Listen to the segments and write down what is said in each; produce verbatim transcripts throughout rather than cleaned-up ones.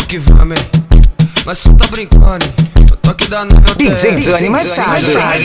que vamos, hein? Mas cê tá brincando, hein? Eu tô aqui da nave D J Johnny Machado.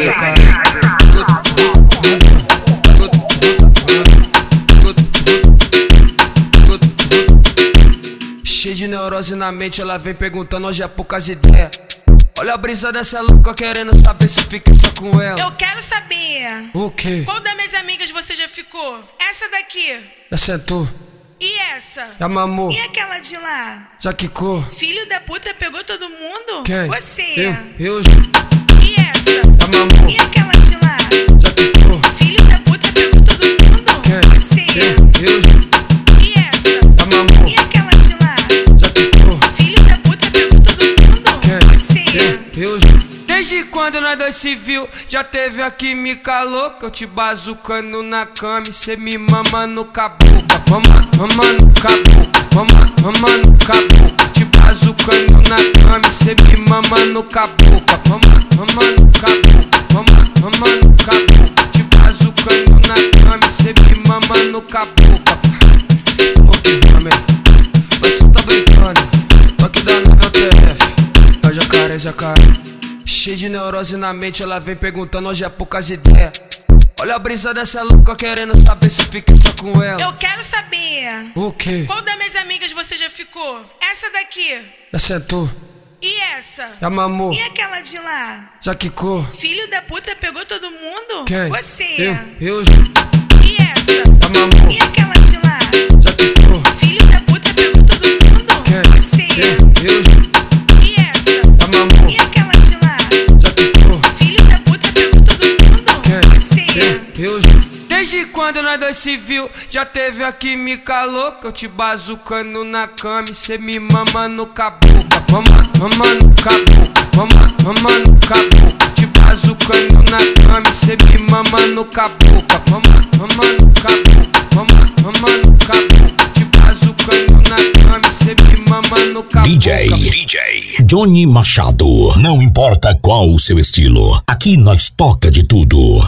Cheio de neurose na mente, ela vem perguntando hoje é poucas ideias. Olha a brisa dessa louca querendo saber se fica só com ela. Eu quero saber. O quê? Qual das minhas amigas você já ficou? Essa daqui. Já sentou? E essa? Já mamou? E aquela de lá? Já quicou? Filho da puta pegou todo mundo? Quem? Você. Eu? Eu? E essa? Já mamou? E aquela de lá? Já quicou? Filho da puta pegou todo mundo? Quem? Você. Eu? E essa? Já mamou? E aquela de lá? Já quicou? Filho da puta pegou todo mundo? Quem? Você. Eu? Desde quando nós dois se viu, já teve a química louca. Eu te bazucando na cama e cê me mama no caboclo. Mama, mama no caboclo, mama, mama no caboclo. Te bazucando na cama e cê me mama no caboclo. Mama, mama no caboclo, mama, mama no caboclo. Te bazucando na cama e cê me mama no caboclo. O que vamos, hein? Mas cê tá brincando, hein? Tô aqui da nave T F. É jacaré, jacaré. Cheio de neurose na mente, ela vem perguntando hoje é poucas ideias. Olha a brisa dessa louca querendo saber se fica só com ela. Eu quero saber. O quê? Qual das minhas amigas você já ficou? Essa daqui. Já sentou? E essa? Já mamou? E aquela de lá? Já quicou? Filho da puta pegou todo mundo? Quem? Você. Eu? Eu? E essa? Já mamou? E aquela de lá? Já quicou? Filho da puta pegou todo mundo? Quem? Você. Eu? E essa? Já mamou? E aquela de lá? Já quicou? Filho da puta pegou todo mundo? Quem? Você. Eu? Desde quando nós dois se viu, já teve a química louca. Eu te bazucando na cama e cê me mama no caboclo. Mama, mama no caboclo, mama, mama no caboclo. Te bazucando na cama e cê me mama no caboclo. Mama, mama no caboclo, mama, mama no caboclo. Te bazucando na cama e cê me mama no caboclo. D J, D J Johnny Machado. Não importa qual o seu estilo, aqui nós toca de tudo.